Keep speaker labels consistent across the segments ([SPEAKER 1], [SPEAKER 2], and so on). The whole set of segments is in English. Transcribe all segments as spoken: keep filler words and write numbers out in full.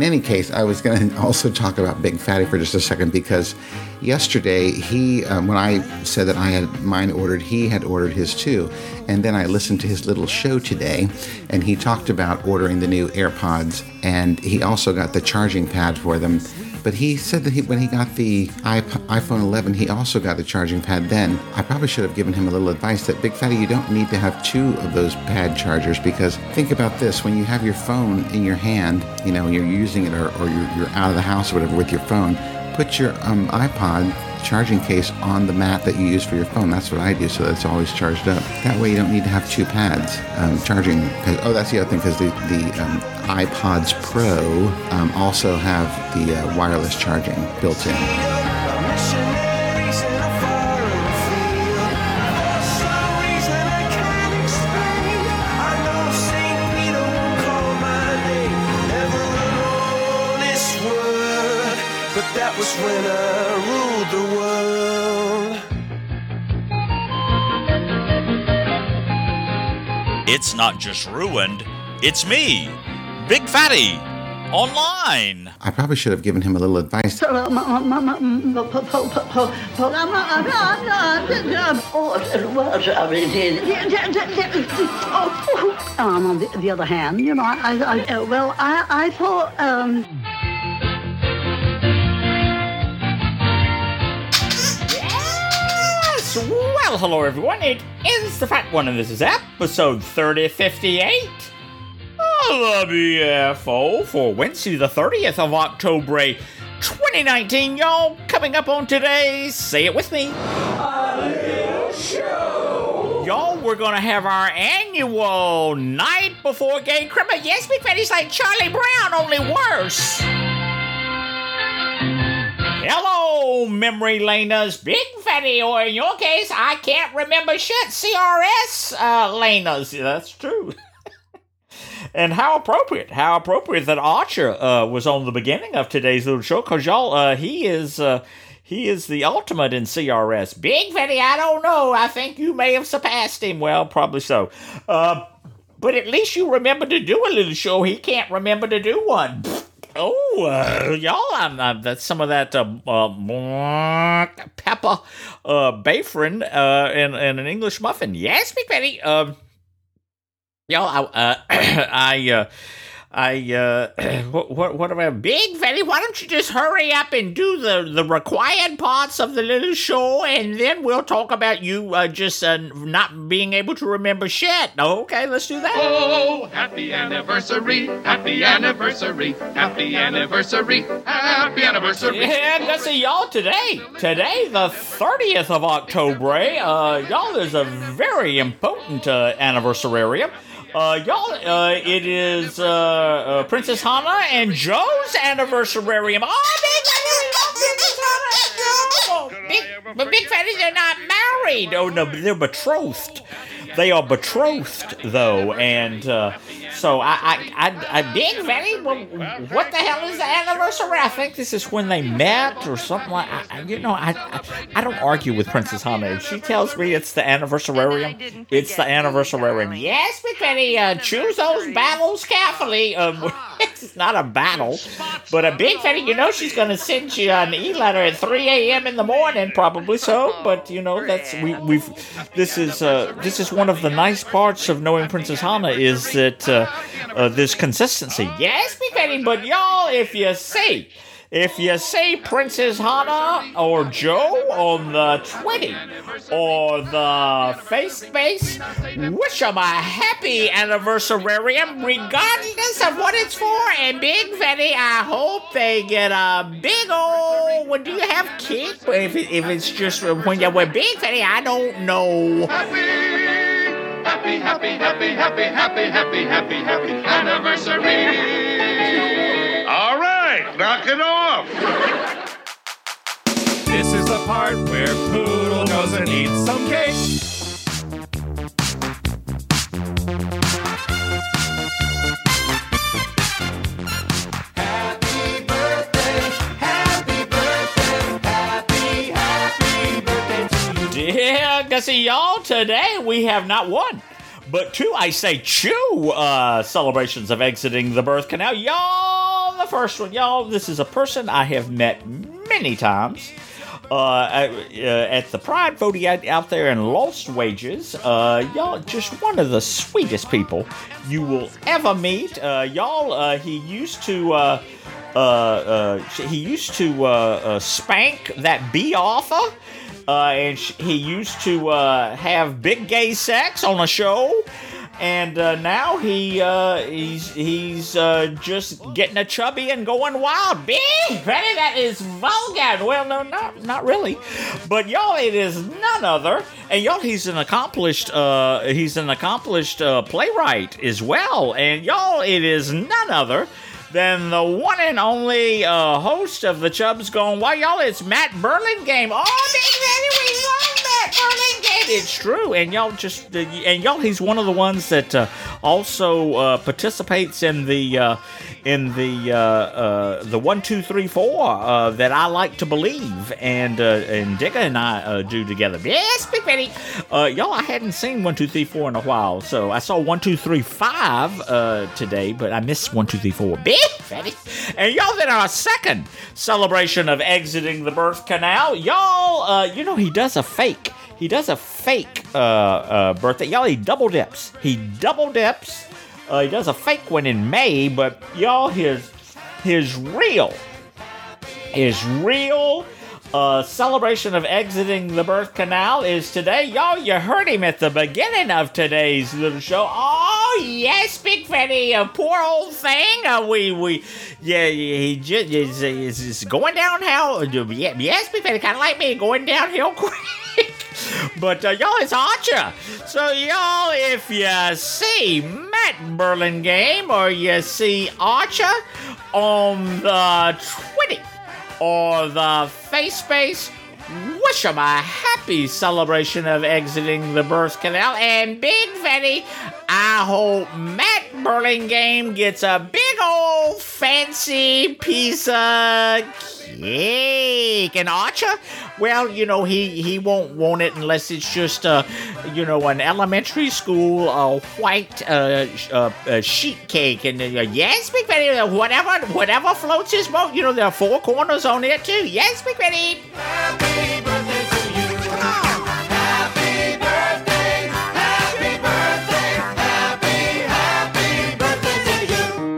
[SPEAKER 1] in any case, I was going to also talk about Big Fatty for just a second, because yesterday he, um, when I said that I had mine ordered, he had ordered his too. And then I listened to his little show today, and he talked about ordering the new AirPods, and he also got the charging pad for them. But he said that he, when he got the iPhone eleven, he also got the charging pad then. I probably should have given him a little advice that, Big Fatty, you don't need to have two of those pad chargers, because think about this. When you have your phone in your hand, you know, you're using it, or, or you're, you're out of the house or whatever with your phone, put your um, iPod charging case on the mat that you use for your phone. That's what I do, so that it's always charged up. That way you don't need to have two pads um, charging. Oh, that's the other thing, because the, the um, iPods Pro um, also have the uh, wireless charging built in.
[SPEAKER 2] That was when I ruled the world.
[SPEAKER 3] It's not just ruined, it's me, Big Fatty, online.
[SPEAKER 1] I probably should have given him a little advice.
[SPEAKER 4] Um, on the, the other hand, you know, I, I uh, well, I, I thought, um...
[SPEAKER 5] Well, hello everyone, it is the Fat One, and this is episode thirty fifty-eight of the B F O for Wednesday the thirtieth of October twenty nineteen, y'all. Coming up on today's, say it with me, A Little Show. Y'all, we're gonna have our annual Night Before Gay Criminal. Yes, Big Fatty's like Charlie Brown, only worse. Hello, memory laners, Big Fatty, or in your case, I can't remember shit, C R S uh, laners. That's true. And how appropriate, how appropriate that Archer uh, was on the beginning of today's little show, because y'all, uh, he is uh, he is the ultimate in C R S. Big Fatty, I don't know, I think you may have surpassed him. Well, probably so. Uh, but at least you remember to do a little show. He can't remember to do one. Oh, uh, y'all, I'm, I'm, that's some of that uh, uh, pepper uh, bafrin uh, in, in an English muffin. Yes, Big Fatty. Uh, y'all, I, uh, I, uh, I, uh, what, what, what about Big Fatty? Why don't you just hurry up and do the, the required parts of the little show, and then we'll talk about you uh, just uh, not being able to remember shit. Okay, let's do that.
[SPEAKER 6] Oh, happy anniversary, happy anniversary, happy anniversary, happy anniversary.
[SPEAKER 5] Yeah, let's see, y'all, today, today, the thirtieth of October, uh, y'all, is a very important uh, anniversary. Uh, y'all, uh, it is, uh, uh, Princess Hannah and Joe's anniversary. Oh, Big, Big, but Big Fatty, they're not married. Oh, no, they're betrothed. They are betrothed, though, and, uh, so I, I, I, I Big Fatty, well, what the hell is the anniversary? I think this is when they met or something like that. You know, I, I, I don't argue with Princess Hannah. If she tells me it's the anniversarium, it's the anniversarium. Yes, Big Fatty, uh, choose those battles carefully. Um, it's not a battle, but a Big Fatty, you know she's going to send you an e-letter at three a.m. in the morning, probably so, but, you know, that's, we, we've, this is, uh, this is one of the nice parts of knowing Princess Hannah is that, uh, Uh, there's consistency. Yes, Big Fatty, but y'all, if you see, if you see Princess Hannah or Joe on the Twitty or the face space, wish them a happy anniversarium, regardless of what it's for. And Big Fatty, I hope they get a big old. Well, do you have kids? If it, if it's just when you're with Big Fatty, I don't know.
[SPEAKER 6] Happy, happy, happy, happy, happy, happy, happy, happy anniversary.
[SPEAKER 7] All right, knock it off.
[SPEAKER 8] This is the part where Poodle goes and eats some cake.
[SPEAKER 2] Happy birthday, happy birthday, happy, happy birthday to you.
[SPEAKER 5] Yeah, Gussie, y'all, today we have not one, but two, I say two, uh, celebrations of exiting the birth canal. Y'all, the first one, y'all, this is a person I have met many times. Uh, at, uh, at the Pride voting out, out there in Lost Wages. Uh, y'all, just one of the sweetest people you will ever meet. Uh, y'all, uh, he used to, uh, uh, uh, he used to, uh, uh, spank that B author, uh, and sh- he used to, uh, have big gay sex on a show. And uh, now he uh, he's he's uh, just getting a chubby and going wild. Big Freddy, that is vulgar. Well, no, not not really, but y'all, it is none other. And y'all, he's an accomplished uh, he's an accomplished uh, playwright as well. And y'all, it is none other than the one and only uh, host of the Chubbs Gone Wild. Y'all, it's Matt Burlingame. Oh, Big Freddy, we love Matt Burlingame. It's true, and y'all just uh, and y'all, he's one of the ones that uh, also uh, participates in the uh, in the uh, uh, the one two three four uh, that I like to believe, and uh, and Digga and I uh, do together. Yes, Big Freddy. Uh, y'all, I hadn't seen one two three four in a while, so I saw one two three five uh, today, but I missed one two three four. Big Freddy. And y'all, then our second celebration of exiting the birth canal, y'all, uh, you know, he does a fake. He does a fake uh, uh, birthday. Y'all, he double dips. He double dips. Uh, he does a fake one in May, but y'all, his his real, his real uh, celebration of exiting the birth canal is today. Y'all, you heard him at the beginning of today's little show. Oh, yes, Big Freddy, a poor old thing. Uh, we, we, yeah, he just is, is, is going downhill. Yeah, yes, Big Freddy, kind of like me, going downhill quick. But uh, y'all, it's Archer. So y'all, if you see Matt Burlingame or you see Archer on the Twitter or the FaceSpace, wish them a happy celebration of exiting the birth canal. And Big Freddy, I hope Matt Burlingame gets a big old fancy piece of cake. And Archer, well, you know, he, he won't want it unless it's just, uh, you know, an elementary school uh, white uh, uh, uh, sheet cake. And uh, yes, Big Freddy, whatever, whatever floats his boat. You know, there are four corners on it, too. Yes, Big Freddy.
[SPEAKER 2] Happy birthday to you. Happy birthday, happy birthday, happy, happy birthday to you.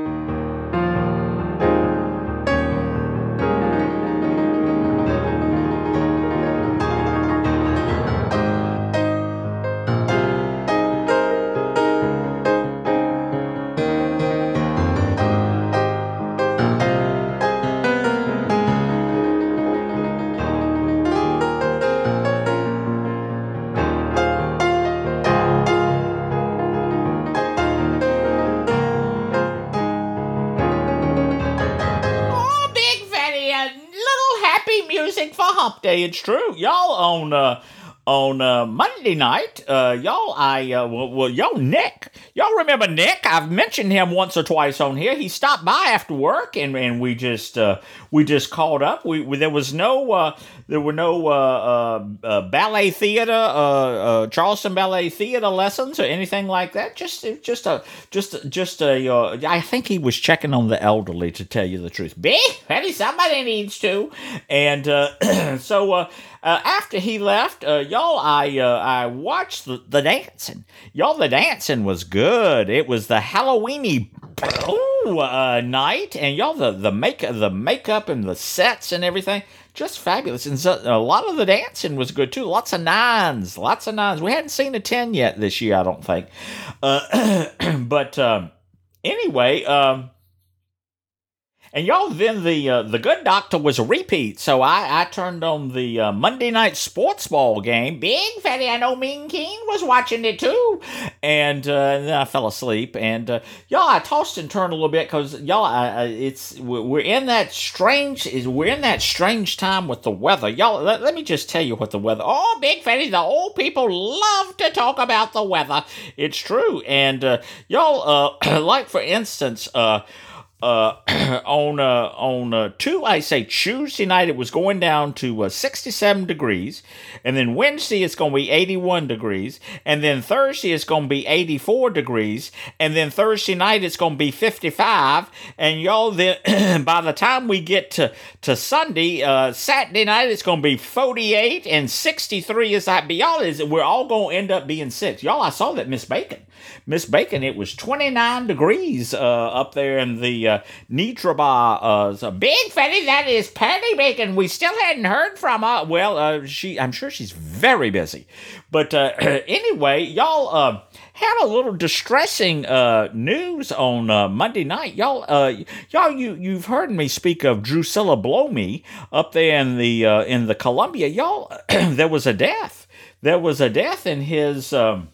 [SPEAKER 5] Music for Hump Day. It's true, y'all. On uh, on uh, Monday night, uh, y'all, I uh, well, well, y'all, Nick, y'all remember Nick? I've mentioned him once or twice on here. He stopped by after work, and, and we just uh, we just caught up. We, we there was no uh, there were no uh, uh, uh, ballet theater, uh, uh, Charleston Ballet Theater lessons or anything like that. Just just a just just a. Uh, I think he was checking on the elderly, to tell you the truth. Big, Freddy, somebody needs to, and uh, so. Uh, Uh, after he left, uh, y'all, I uh, I watched the, the dancing. Y'all, the dancing was good. It was the Halloweeny ooh, uh, night, and y'all, the the make the makeup and the sets and everything, just fabulous. And so, a lot of the dancing was good too. Lots of nines, lots of nines. We hadn't seen a ten yet this year, I don't think. Uh, but um, anyway. Um, And y'all, then the uh, the Good Doctor was a repeat, so I, I turned on the uh, Monday night sports ball game. Big Fatty, I know Mean King was watching it too, and, uh, then I fell asleep. And uh, y'all, I tossed and turned a little bit because y'all, I, I, it's we're in that strange we're in that strange time with the weather. Y'all, let, let me just tell you what the weather. Oh, Big Fatty, the old people love to talk about the weather. It's true, and uh, y'all, uh, like for instance, uh. Uh, on uh, on uh, two, I say Tuesday night it was going down to uh, sixty-seven degrees, and then Wednesday it's going to be eighty-one degrees, and then Thursday it's going to be eighty-four degrees, and then Thursday night it's going to be fifty-five, and y'all then by the time we get to to Sunday, uh, Saturday night it's going to be forty-eight and sixty-three. Is that? But y'all is we're all going to end up being sick. Y'all, I saw that Miss Bacon. Miss Bacon, it was twenty-nine degrees uh, up there in the uh, Nitraba. Uh, so Big Fatty, that is Patty Bacon. We still hadn't heard from her. Well, uh, she, I'm sure she's very busy. But uh, anyway, y'all uh, had a little distressing uh, news on uh, Monday night. Y'all, uh, y'all, you you've heard me speak of Drusilla Blomey up there in the uh, in the Columbia. Y'all, there was a death. There was a death in his. Um,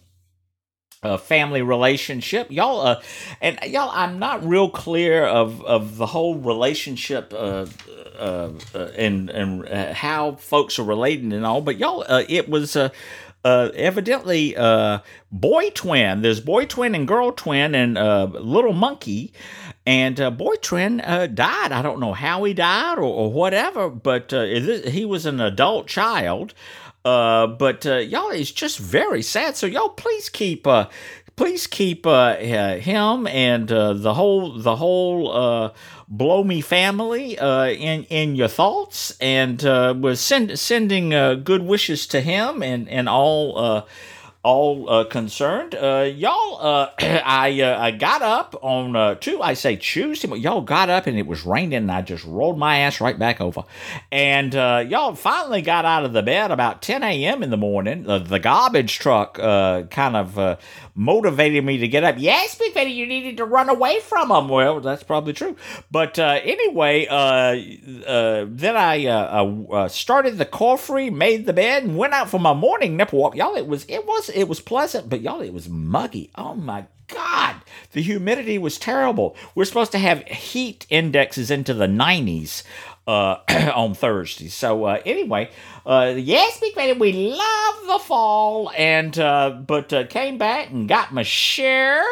[SPEAKER 5] Uh, family relationship, y'all, uh, and y'all, I'm not real clear of, of the whole relationship uh, uh, uh, and and uh, how folks are relating and all, but y'all, uh, it was uh, uh, evidently uh, boy twin. There's boy twin and girl twin and uh, little monkey, and uh, boy twin uh, died. I don't know how he died or, or whatever, but uh, he was an adult child. Uh, but uh, y'all, it's just very sad. So y'all, please keep, uh, please keep uh, uh, him and uh, the whole the whole uh, Blomey family uh, in in your thoughts, and uh, we're send, sending uh, good wishes to him and and all. Uh, all uh, concerned. Uh, y'all, uh, I uh, I got up on uh, two, I say Tuesday, but y'all got up and it was raining and I just rolled my ass right back over. And uh, y'all finally got out of the bed about ten a.m. in the morning. Uh, the garbage truck uh, kind of uh, motivated me to get up. Yes, Big Fatty, you needed to run away from them. Well, that's probably true. But uh, anyway, uh, uh, then I uh, uh, started the coffee, made the bed, and went out for my morning nipple walk. Y'all, it was, it was, It was pleasant, but y'all, it was muggy. Oh my God. The humidity was terrible. We're supposed to have heat indexes into the nineties uh, on Thursday. So uh, anyway, uh, yes, Big Fatty, we love the fall, and uh, but uh, came back and got my share.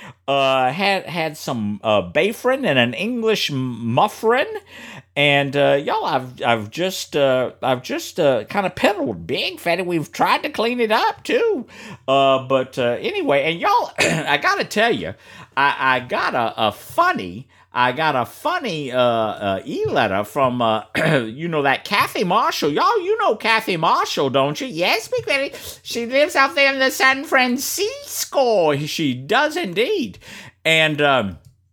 [SPEAKER 5] Uh, had had some uh, Bayfrin and an English muffin, and uh, y'all, I've I've just uh, I've just uh, kind of peddled Big Fatty. We've tried to clean it up too, uh, but uh, anyway, and y'all, I gotta tell you, I, I got a, a funny. I got a funny uh, uh, e-letter from, uh, you know, that Kathy Marshall. Y'all, you know Kathy Marshall, don't you? Yes, Big Fatty. She lives out there in the San Francisco. She does indeed. And um,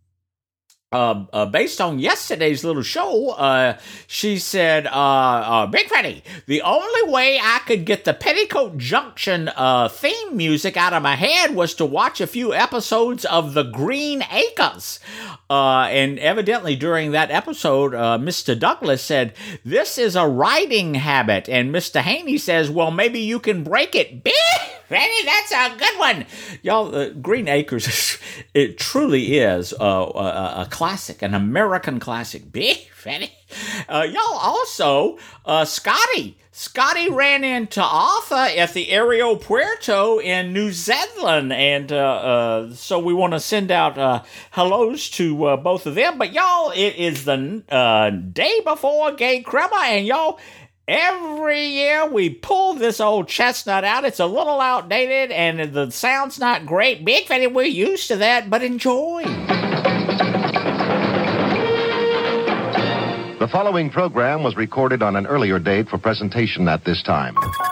[SPEAKER 5] uh, uh, based on yesterday's little show, uh, she said, uh, uh, Big Fatty, the only way I could get the Petticoat Junction uh, theme music out of my head was to watch a few episodes of The Green Acres. Uh, and evidently during that episode, uh, Mister Douglas said, this is a writing habit. And Mister Haney says, well, maybe you can break it. Big Fatty, that's a good one. Y'all, uh, Green Acres, it truly is uh, a, a classic, an American classic. Big Fatty. Uh, y'all also, uh, Scotty. Scotty ran into Arthur at the Aeropuerto in New Zealand, and uh, uh, so we want to send out uh, hellos to uh, both of them. But y'all, it is the uh, day before Gay Crema, and y'all, every year we pull this old chestnut out. It's a little outdated, and the sound's not great. Big Fatty, we're used to that, but enjoy.
[SPEAKER 9] The following program was recorded on an earlier date for presentation at this time.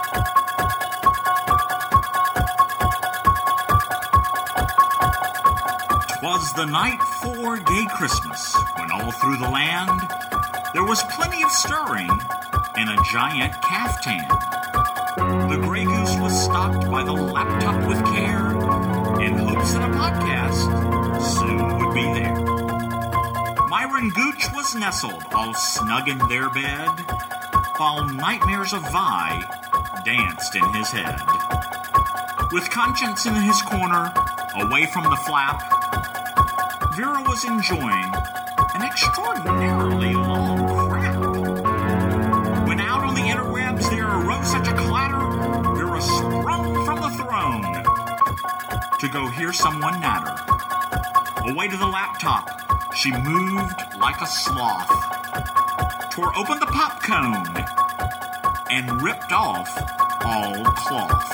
[SPEAKER 3] Twas the night for gay Christmas, when all through the land there was plenty of stirring in a giant caftan. The Grey Goose was stocked by the laptop with care, in hopes that a podcast soon would be there. Myron Gooch was nestled all snug in their bed, while nightmares of Vi danced in his head. With Conscience in his corner, away from the flap, Vera was enjoying an extraordinarily long crap. When out on the interwebs there arose such a clatter, Vera sprung from the throne to go hear someone natter. Away to the laptop, She moved like a sloth, tore open the pop cone, and ripped off all cloth.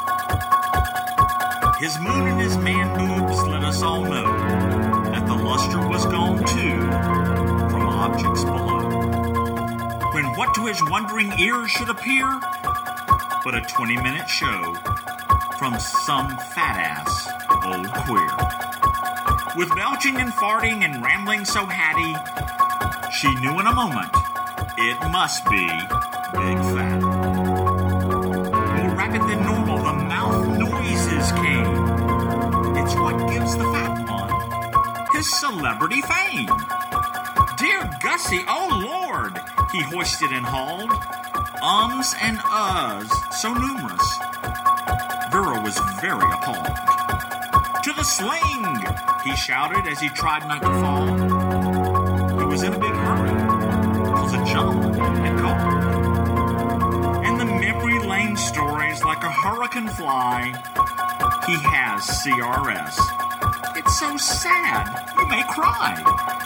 [SPEAKER 3] His moon and his man boobs let us all know that the luster was gone too from objects below. When what to his wondering ears should appear but a twenty-minute show from some fat-ass old queer. With belching and farting and rambling so hatty, she knew in a moment it must be Big Fat. More rapid than normal, the mouth noises came. It's what gives the fat one his celebrity fame. Dear Gussie, oh Lord, he hoisted and hauled. Ums and uhs so numerous, Vera was very appalled. To the sling, he shouted as he tried not to fall. He was in a big hurry, cause a John had called. In the memory lane stories, like a hurricane fly, he has C R S. It's so sad, you may cry.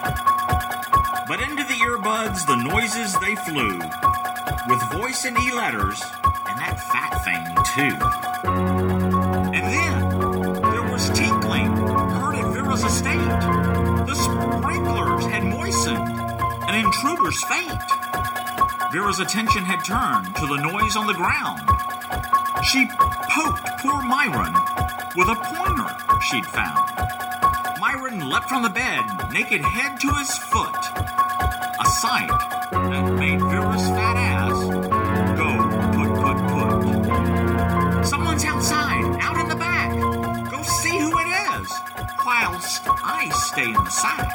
[SPEAKER 3] But into the earbuds, the noises they flew, with voice and E-letters, and that fat thing too. And then, there was tinkling, heard at Vera's estate. The sprinklers had moistened an intruder's fate. Vera's attention had turned to the noise on the ground. She poked poor Myron with a pointer she'd found. Myron leapt from the bed, naked head to his foot. A sight that made Vera's fat ass go put, put, put. Someone's outside, out in the back. Go see who it is, whilst I stay in the sack.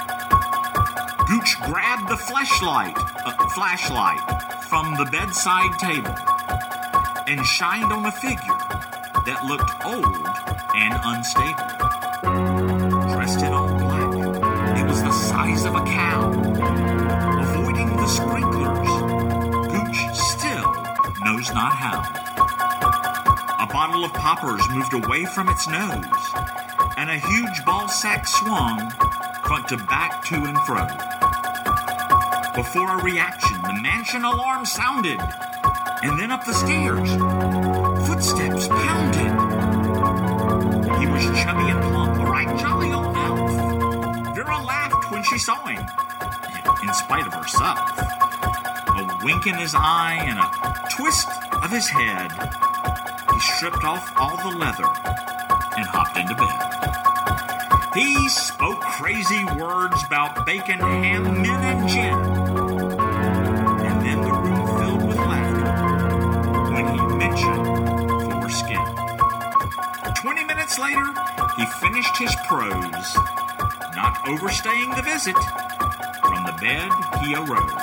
[SPEAKER 3] Gooch grabbed the flashlight, uh, flashlight from the bedside table and shined on a figure that looked old and unstable. Dressed in all black, it was the size of a cow. Avoiding the sprinklers, Gooch still knows not how. A bottle of poppers moved away from its nose, and a huge ball sack swung front to back to and fro. Before a reaction, the mansion alarm sounded, and then up the stairs, footsteps pounded. He was chubby and plump, a right jolly old elf. Vera laughed when she saw him, in spite of herself. A wink in his eye and a twist of his head, he stripped off all the leather and hopped into bed. He spoke crazy words about bacon, ham, men, and gin. And then the room filled with laughter when he mentioned foreskin. Twenty minutes later, he finished his prose, not overstaying the visit. From the bed, he arose.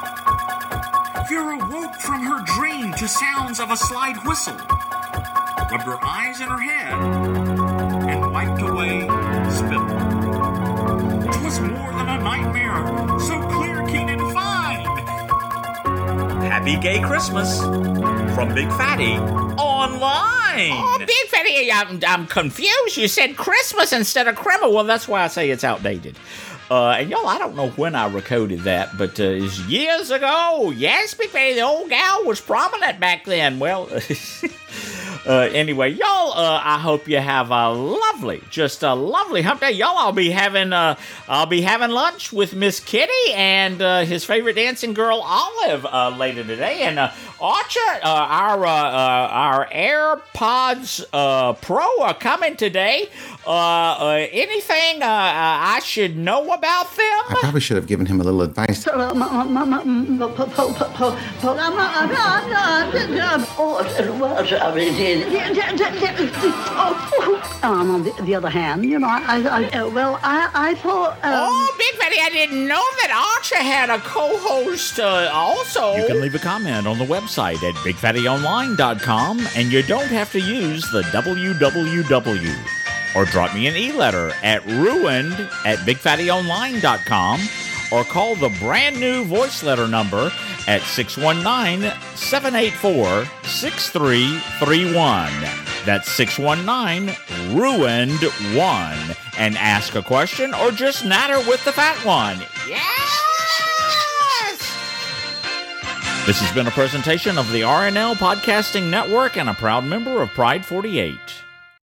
[SPEAKER 3] Vera woke from her dream to sounds of a slide whistle, rubbed her eyes in her head, and wiped away spittle. 'Twas more than a nightmare, so clear, keen, and fine.
[SPEAKER 5] Happy Gay Christmas from Big Fatty Online.
[SPEAKER 10] Oh, Big Fatty, I'm, I'm confused. You said Christmas instead of Kreml.
[SPEAKER 5] Well, that's why I say it's outdated. Uh, and y'all, I don't know when I recorded that, but uh, it's years ago. Yes, Big Fatty, the old gal was prominent back then. Well, uh, anyway, y'all, uh, I hope you have a lovely, just a lovely hump day. Y'all, I'll be having, uh, I'll be having lunch with Miss Kitty and uh, his favorite dancing girl, Olive, uh, later today. And uh, Archer, uh, our uh, uh, our AirPods uh, Pro are coming today. Uh, uh, anything uh, uh, I should know about them?
[SPEAKER 1] I probably should have given him a little advice.
[SPEAKER 4] Um, on the, the other hand, you know, I, I, uh, well, I, I thought. Um,
[SPEAKER 10] Oh, Big Fatty, I didn't know that Archer had a co-host uh, also.
[SPEAKER 5] You can leave a comment on the website at big fatty online dot com, and you don't have to use the W W W. Or drop me an e-letter at ruined at big fatty online dot com, or call the brand new voice letter number at six one nine, seven eight four, six three three one. That's six one nine, ruined one. And ask a question or just natter with the fat one. Yes! This has been a presentation of the R N L Podcasting Network and a proud member of Pride forty-eight.